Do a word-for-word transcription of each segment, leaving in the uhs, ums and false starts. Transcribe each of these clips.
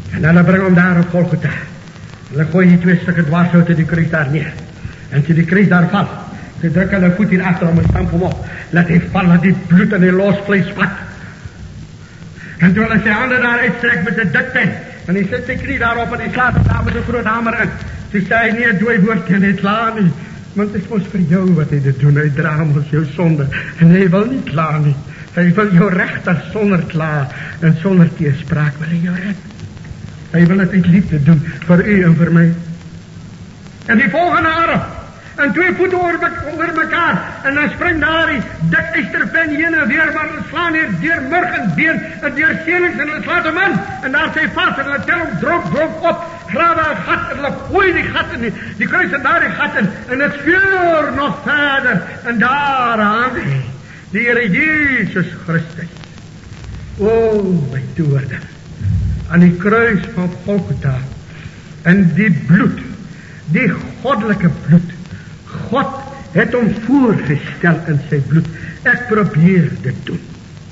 En hulle bring hom daar op Golgotha. Hulle gooi die twee stukke dwarshout die kruis daar neer. En toe die kruis daar val, sy druk hulle voet hier agter hom en stamp hom op. Laat hy val, laat die bloed en die los vlees vat. En toe hulle sy hande daar uitstrek met 'n dik pen, en hy sit sy knie daarop en hy slaat hom daar met 'n groot hamer in. Toe sê hy nie 'n dooi woord kan hy kla nie, want dit is mos vir jou wat hy dit doen. Hy dra mos jou sonde en hy wil nie kla nie. Hy wil jou regter sonder kla en sonder teespraak wil hy jou red. Hy wil dit uit liefde doen vir u en vir my. En die volgende arm, en twee voete oor, oor mekaar, en dan spring daar die dik eisterpen heen en weer, maar hulle slaan hier deur murg en been, en deur senings, en hulle slaat hom in, en daar sê vast, en hulle tel hom drop, drop op, grawe een gat, en hulle gooi die gat in, die, die kruis en daar die gat in, en het vuur nog verder, en daar hang hy, die Here Jesus Christus. O, my toorde, aan die kruis van Golgotha, en die bloed, die goddelike bloed, God het hom voorgestel in sy bloed. Ek probeer dit doen.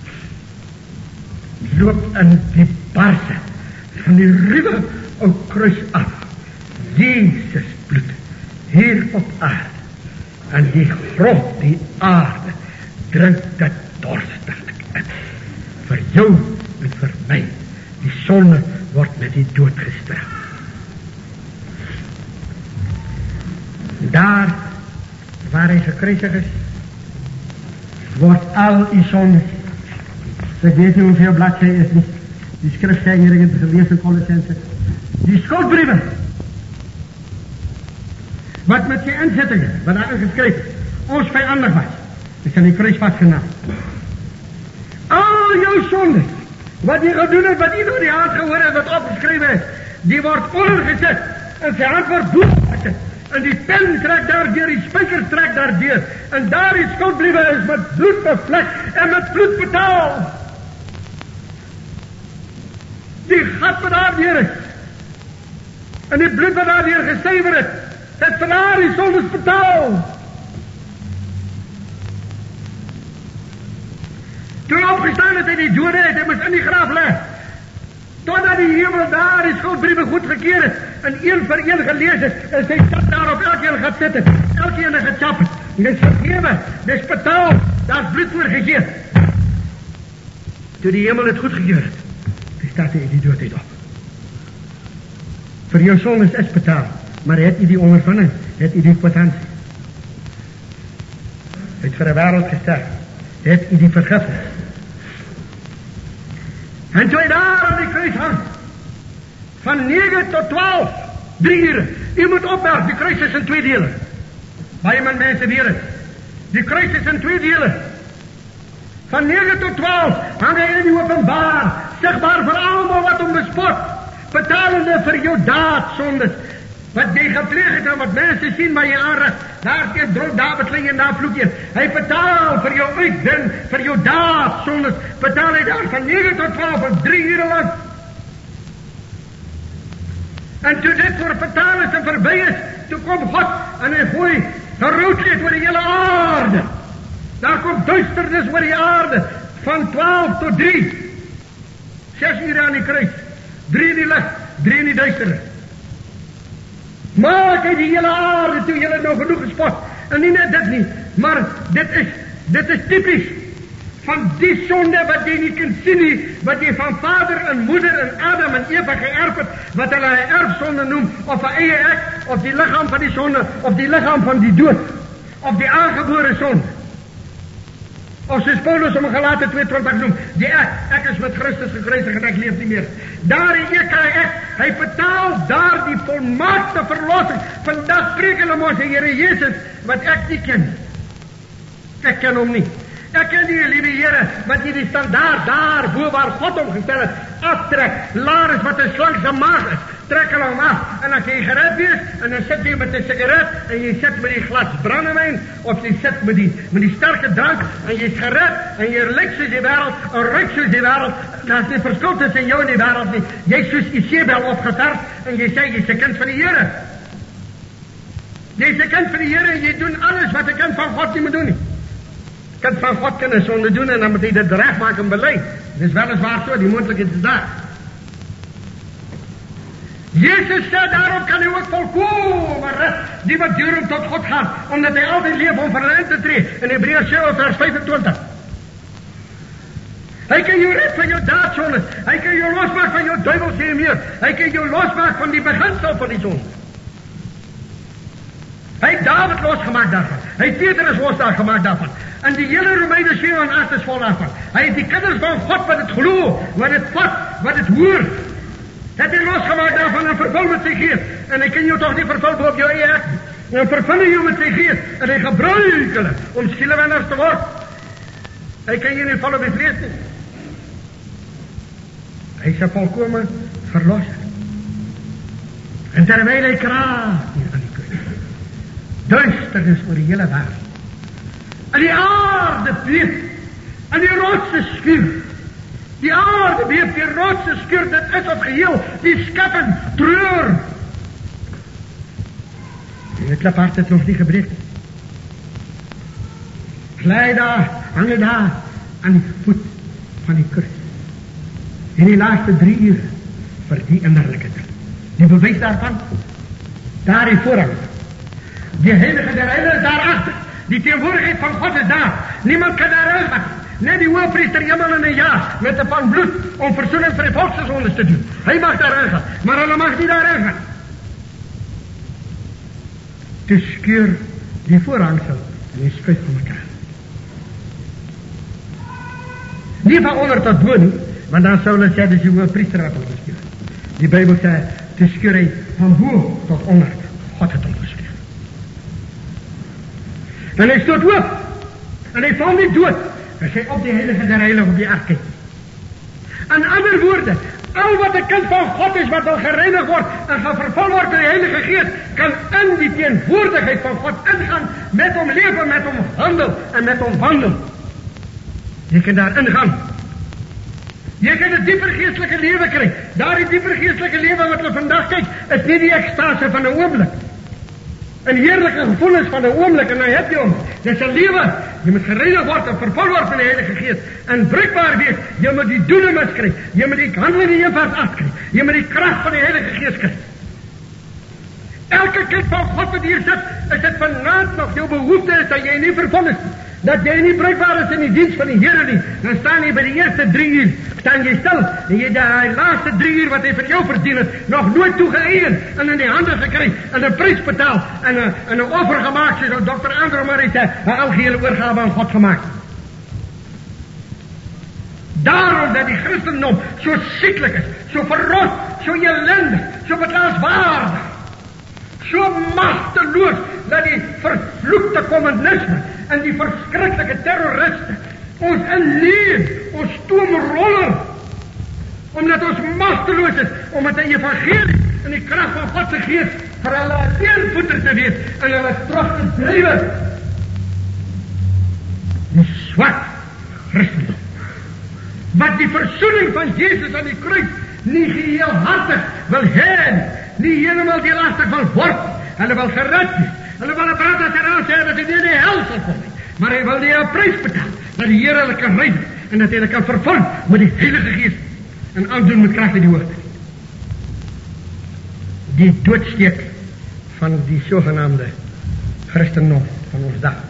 Loop in die barse van die ruwe ou kruis af. Jesus bloed hier op aarde. En die grond, die aarde, drink dit dorstiglik in. Vir jou en vir my. Die sonde word met die dood gestraf. Daar waar hy gekruisig is, word al die sonde, ek weet nie hoeveel bladsy is nie, die skrif sê hier, ek het gelees in Kolossense, die skuldbriewe, wat met sy inzettingen, wat daar ingeskryf is, ons vyandig was, is aan die kruis vastgenaam. Al jou sonde, wat jy gedoen het, wat jy door die hand gehoor het, wat opgeskryf is, die word ondergezet, en sy hand word boergezet, en die pen trek daar deur, die spyker trek daar deur, en daar die skuldbriewe is met bloed bevlek, en met bloed betaal. Die gat wat daar deur is, en die bloed wat daar deur gesuiwer het, het vir haar die sondes betaal. Toe opgestaan het hy die dode het, hy moes in die graf lê, totdat die hemel daar die skuldbriewe goedgekeer het, en een vir een gelees het, en sy stap daar op elkeen gaat sit het, elkeen het gechap het, en dit is vergewe, dit is betaal, daar is bloed voor gegee. Toe die hemel het goedgekeer het, toe staat hy die doodheid op. Vir jou sondes is betaal, maar het hy die ondervinding, het hy die kwitansie. Het vir 'n wêreld gesterf, het hy die vergifnis. En toe hy daar aan die kruis hang, van negen tot twaalf, drie ure, u moet opmerk, die kruis is in twee dele. Baie min mense weet het. Die kruis is in twee dele. Van negen tot twaalf, hang hy in die openbaar, sigbaar vir almal wat hom bespot, betalende vir jou daadsondes, wat jy gepleeg het en wat mense sien maar jy aanrig, daar steek druk, daar besling en daar vloek jy. Hy betaal vir jou uitding, vir jou daadsondes, betaal hy daar van negen tot twaalf, vir drie ure lang. En toe dit voor betaal is en verby is, toe kom God en hy gooi geroodheid oor die hele aarde. Daar kom duisternis oor die aarde, van twaalf tot drie. Ses ure aan die kruis, drie in die licht, drie in die duisternis. Maak hy die hele aarde toe, jylle nou genoeg gespot. En nie net dit nie, maar dit is, dit is typisch van die sonde wat jy nie kan sien nie, wat jy van vader en moeder en Adam en Eva geërf het, wat hulle een erfsonde noem, of een eie ek, of die lichaam van die sonde, of die lichaam van die dood, of die aangebore sonde. Of soos Paulus om Galate twee twintig noem, die ek, ek is met Christus gekruisig en ek leef nie meer. Daar die ek, ek, hy betaal daar die volmaakte verlossing. Vandag spreek hulle mos die Here Jesus, wat ek nie ken. Ek ken hom nie. Ek ken die liewe Here, wat jy die standaard daar, bo waar God hom gestel het, aftrek, laar is wat een slang se maag is, trek hulle hom af, en as jy gered wees, en dan sit jy met die sigaret, en jy sit met die glas brandewyn, of jy sit met die, met die sterke drank, en jy is gered, en jy lyk soos die wêreld, en ruik soos die wêreld, daar is nie verskil tussen jou en die wêreld nie, jy is soos Isabel opgeverf, en jy sê, jy is 'n kind van die Here. Jy is 'n kind van die Here, en jy doen alles wat 'n kind van God nie moet doen nie. Kind van God kan 'n sonde doen, en dan moet hy dit reg maak en bely. Dis weliswaar so, die moontlikheid is daar. Jezus sê, daarom kan hy ook volkomen rust die wat durend tot God gaan, omdat hy altyd leef om vir te tree. In Hebreërs sewe vers vyfentwintig. Hy kan jou red van jou daadsonde. Hy kan jou losmaak van jou duivelse meer. Hy kan jou losmaak van die beginsel van die sonde. Hy het David losgemaakt daarvan. Hy het Petrus losgemaakt daarvan. En die hele Romeine sewe en agt is vol daarvan. Hy het die kinders van God wat het glo, wat het vat, wat het hoor, het hy losgemaakt daarvan en vervul met sy geest. En hy kan jou toch nie vervul op jou eie ek. En vervul jou met sy geest. En hy gebruik hulle om skielewenners te word. Hy kan jy nie val op die vlees nie. Hy is 'n volkome verlosser. En terwyl hy kraag hier aan die kruis, duisternis oor die hele wêreld, en die aarde beef, en die rotse skuur, die aarde beef, die rotse skuur, dit is op geheel, die schepping treur. En die kliphart het nog nie gebreek. Glij daar, hang hy daar, aan die voet van die kruis. In die laatste drie uur, vir die innerlijke ding. Die bewys daarvan, daar die voorhang. Die heilige der heilige daarachter. Die teenwoordigheid van God is daar. Niemand kan daar uitgaan. Net die hoofpriester hemel in een jaar, met een pan bloed, om verzoening vir die volksgesondes te doen. Hy mag daar uitgaan, maar hulle mag nie daar uitgaan. Toe skeur die voorhangsel en die skuif van mekaar. Nie van onder tot bo nie, want dan sou hulle sê, dis die hoofpriester wat hom geskeur. Die Bybel sê, te skeur hy van bo tot onder. God het hom geskeur. En hy stoot oop. En hy val nie dood. Hy sê op die heilige der heilige op die ark kyk. In ander woorde, al wat 'n kind van God is, wat al gereinig word en gaan vervul word in die Heilige Gees, kan in die teenwoordigheid van God ingaan, met hom leven, met hom handel en met hom wandel. Jy kan daar ingaan. Jy kan 'n dieper geestelike lewe kry. Daardie dieper geestelike lewe wat ons vandag kyk, is nie die ekstase van 'n oomblik. 'n heerlike gevoelens van 'n oomblik en dan heb jy hom. Dis 'n lewe. Jy moet gereinig word en vervul word van die Heilige Gees en bruikbaar wees. Jy moet die dunamis kry. Jy moet die handeling in jou vers afkry. Jy moet die krag van die Heilige Gees kry. Elke kind van God wat hier sit, is dit vanaand nog jou behoefte is dat jy nie vervul is. Dat jy nie bruikbaar is in die diens van die Here nie. Dan staan jy by die eerste drie uur, staan jy stil, en jy die laaste drie uur wat hy vir jou verdien het, nog nooit toegeëien, en in die hande gekry, en 'n prys betaal, en 'n en 'n offer gemaak, soos dokter Andrew Murray sê, 'n algehele oorgawe aan God gemaak. Daarom dat die Christendom so sieklik is, so verrot, so ellendig, so betaalswaardig, so machteloos, dat die vervloekte kommunisme en die verskriklike terroriste ons inneem, ons stoomroller, omdat ons machteloos is, om met die evangelie en die krag van God se Gees vir hulle teenvoeter te wees en hulle terug te dryf. Die swart Christendom, wat die verzoening van Jezus aan die kruis nie geheelhartig wil hê, nie helemaal deelachtig wil word, hulle wil gered wees. Hulle wil 'n brand eraan sê dat hy nie in die hel sal kom nie. Maar hy wil nie 'n prys betaal, dat die Here hulle kan red en dat hy hulle kan vervul met die Heilige Gees en aandoen met krag in die hoogte. Die doodsteek van die sogenaamde Christendom van ons dag.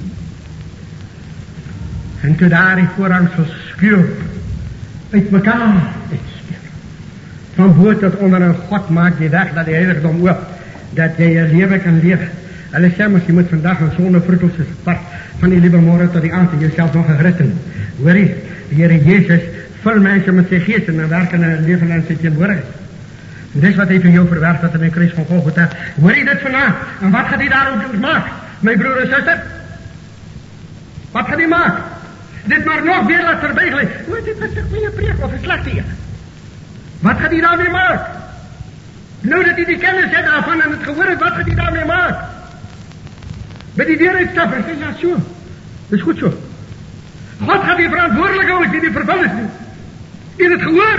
En toe daar die voorhangsel skeur uit mekaar uitskeur. Van bo tot onder, en God maak die weg dat die heiligdom oop, dat jy 'n lewe kan lewe. Hulle sê mos, jy moet vandag in sonder vroetels part van die liewe môre tot die aand en jouself nog 'n Christen. Hoorie, die Here Jesus vul mense met sy Gees en dan werk in 'n lewe in sy teenwoordigheid. En dis wat hy vir jou verwerf het in die kruis van Golgotha. Hoorie dit vanaand, en wat gaan hy daaroor maak, my broer en suster? Wat gaan hy maak? Dit maar nog weer laat verbyglij. Maar dit was 'n goeie preek of 'n slegte een? Wat gaan hy daarmee maak? Nou dat hy die kennis het daarvan en het gehoor het, wat gaan hy daarmee maak? By die deur uitstap en sê, ja so, dis goed so. God gaan die verantwoordelik hou as die die vervul is nie. Jy het het gehoor.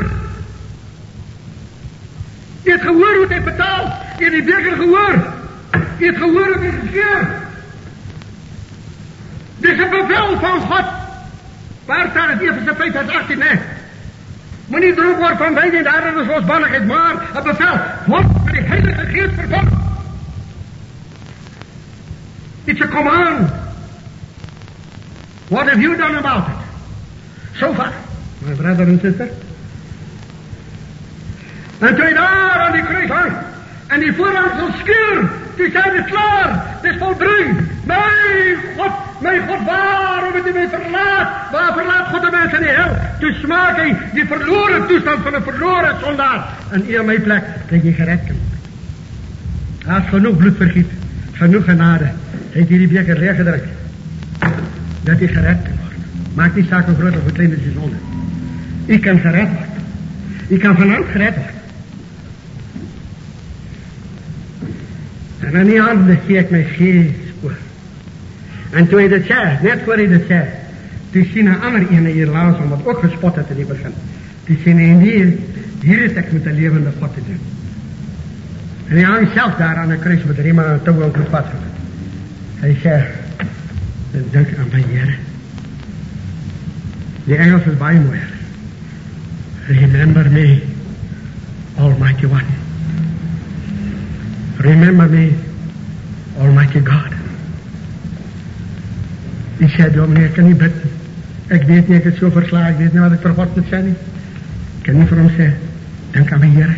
Jy het gehoor hoe hy betaal. Jy het die beker gehoor. Jy het gehoor hoe hy geskeer. Dis 'n bevel van God. Waar staan het Efesiërs vyf vers agttien, nee? Moenie nie droog word van wyn en daarin is losbandigheid, maar 'n bevel word met die Heilige Gees vervul. It's a command. What have you done about it? So far, my brother and sister. En toe hy daar aan die kruis hang, en die voorhangsel skeur, toe sê dit klaar, dit is volbring. My God, my God, waarom het hy my verlaat? Waar verlaat God die mens in die hel? Toe smaak hy die verloren toestand van 'n verloren sondaar. En u in my plek, dat jy gered kan word. Daar is genoeg bloed vergiet, genoeg genade. Hy het hierdie beker leeg gedruk, dat jy gered kan word. Maak nie saak hoe groot of hoe klein is die sonde. U kan gered word. U kan vanavond gered word. En aan die handen gee ek my gees oor. En toe hy dit sê, net voor hy dit sê, toe sien 'n ander ene hier langs hom, wat ook gespot het in die begin. Toe sien hy, nee, hier het ek met 'n lewende God te doen. En hy hang self daar aan 'n kruis met riem en touw en goed vastgebind. Hy sê, dink aan my Here. Die Engels is baie mooi. Remember me, Almighty One. Remember me, Almighty God. Ek sê, dominee, ek kan nie bid nie. Ek weet nie, ek het so verslaan, ek weet nie wat ek vir God moet sê nie. Ek kan nie vir hom sê, dink aan my Here.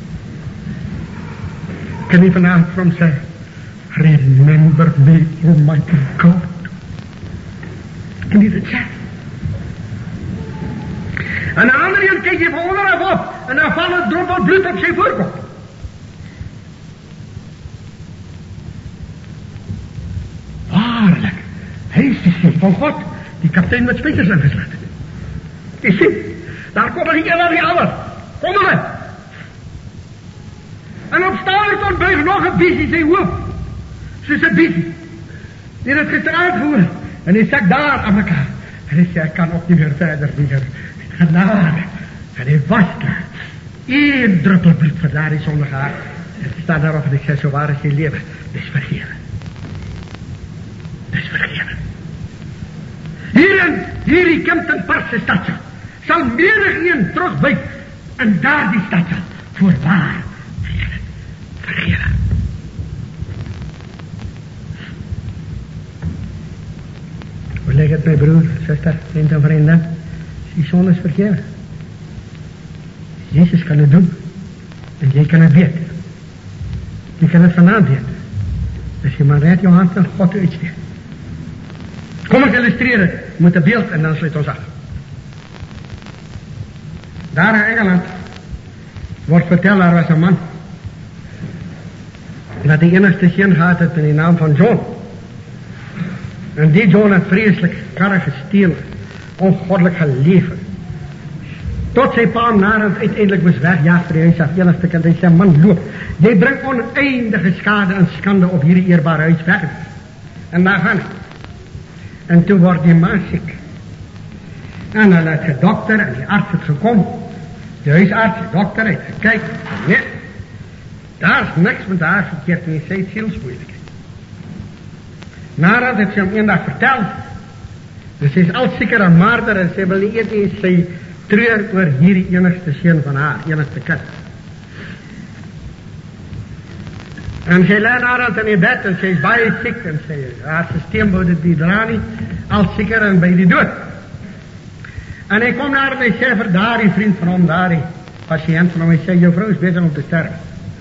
Ek kan nie vanavond vir hom sê, remember me, Almighty God. Ek kan nie dit sê. En aan die andere kant kyk jy van onderaf op, en dan val 'n druppel bloed op sy voorkop. Waarlik, hy is die Seun van God, die kaptein met spykers ingeslaan het. Jy sien, daar kom die een na die ander. Kom hulle. En op Staverton buig nog 'n biesie sy hoof, soos 'n biesie. Die het gisteraand gehoor, en hy sê daar aan mekaar, en hy sê, ek kan ook nie meer verder nie, genade, en hy was klaar. Eén druppel bloed vir daar die sondige hart. En hy staan daarop en ek sê, so waar is jy lewe? Dis vergeven. Dis vergeven. Hierin, hierdie Kempton Parkse stadse, sal menig een terugbuik, en daar die stadse, voorwaar, vergeven, vergeven. Hoe leg het my broer, zuster, vriend en vrienden? Die sonde is vergeven. Jezus kan het doen. En jy kan het weten. Jy kan het vanavond weten. As jy maar net jou hand aan God uitsteek. Kom ek illustreer het met een beeld en dan sluit ons af. Daar in Engeland wordt verteld, daar was een man dat die enigste seun gehad het in die naam van John. En die John het vreselijk karre gesteel, ongoddelijk geleven. Tot sy pa narend uiteindelik was wegjaag vir die huis af, enigste kind, hy sê, man, loop, jy bring oneindige skade en skande op hierdie eerbare huis weg. En daar gaan het. En toe word die man siek. En hulle het gedokter, en die arts het gekom, die huisarts, die dokter het gekyk, nee, daar is niks met haar verkeerd nie, sy het zielsmoeilikheid. Nadat het sy hom eendag vertel, dus sy is al seker een marter, en sy wil nie eet nie, sy treur oor hierdie enigste seun van haar, enigste kind. En sy lê daar aan die bed, en sy is baie siek, en sy, haar systeem wou dit nie dra nie, al seker en by die dood. En hy kom daar en hy sê vir daar die vriend van hom, daar die patiënt van hom, hy sê, jou vrou is bezig om te sterven.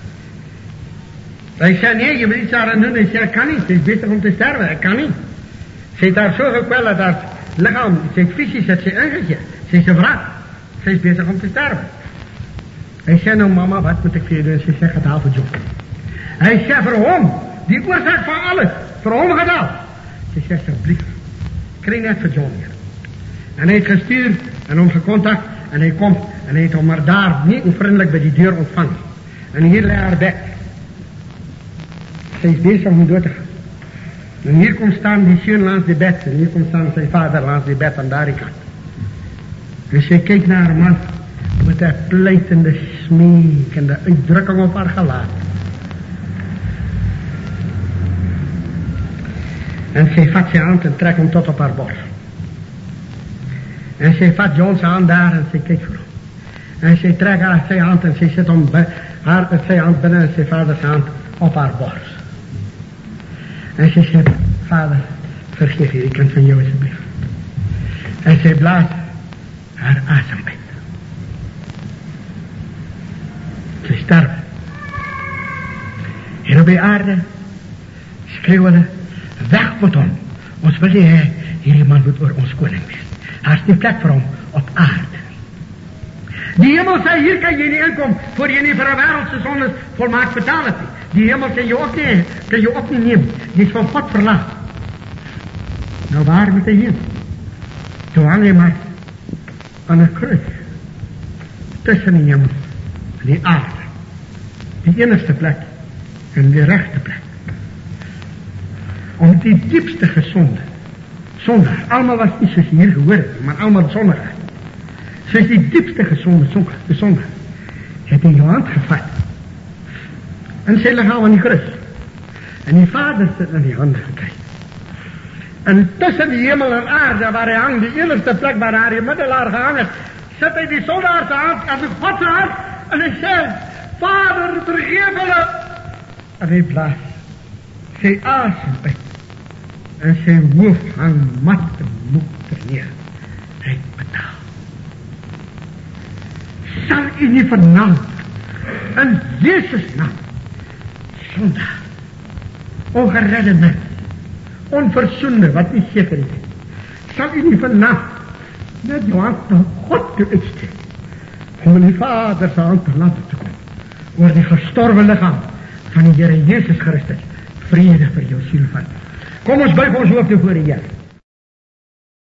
Hy sê, nee, jy moet iets daaraan doen, hy sê, ek kan nie, sy is bezig om te sterven, ek kan nie. Sy het daar so gekwel dat haar lichaam, sy het fysisch het sy ingegeet, sy is een wraak, sy is bezig om te sterven. Hy sê, nou mama, wat moet ek vir jy doen? Sy sê, gedaal vir John. Hy sê vir hom, die oorzaak van alles, vir hom gedaal. Sy sê, asseblief, kry net vir John hier. En hy het gestuur, en hom gekontak, en hy kom, en hy het hom maar daar, nie onvriendelik by die deur ontvang. En hier lê haar bed. Sy is bezig om dood te gaan. En hier kom staan die seun langs die bed, en hier kom staan sy vader langs die bed aan daardie kant. Dus sy kyk na haar man, met een pleitende, smeekende uitdrukking op haar gelaat. En sy vat sy hand en trek hom tot op haar borst. En sy vat John sy hand daar en sy kyk vir hom. En sy trek haar sy hand en sy sit hom by, haar, sy hand binne in sy vader sy hand op haar bors. En sy sê, Vader, vergeef hierdie kind van jou asseblief. En sy blaas haar asem uit. Sy sterf. En op die aarde skreeuw hulle, weg met hom. Ons wil nie hê, hierdie man moet oor ons koning wees. Daar is nie plek vir hom op aarde. Die hemel sê, hier kan jy nie inkom, voor jy nie vir 'n wêreldse sondes volmaak betaal het nie. Die hemel sê, jy ook nie, kan jy ook nie neem. Jy is van God verlaat. Nou waar moet hy heen? Toe hang hy maar aan 'n kruis, tussen die hemel en die aarde. Die enigste plek en die regte plek. Om die diepste gesonde, sondaar, almal was nie soos hier gehoor het, maar almal sondaar. Soos die diepste gesonde, sondaar, het in jou hand gevat, en sy liggaam aan die kruis, en die Vader sit in die hande gekry. En tussen die hemel en aarde, waar hy hang, die enigste plek waar hy die middelaar gehang het, sit hy die sondaar se hand, aan die God se hand, en hy sê, Vader, vergeef hulle, en hy blaas sy asem uit, en sy hoof hang mat en moed terneer. Hy het betaal. Sal u nie vanaand in Jezus naam sondaar, ongeredde mens, onverzoende, wat nie seker is, sal u nie vanaand net jou hand na God toe uitsteek, om in die Vader se hand te laat te kom, oor die gestorwe lichaam van die Here Jezus Christus, vrede vir jou siel vat. Kom ons buig ons hoofde voor die Here.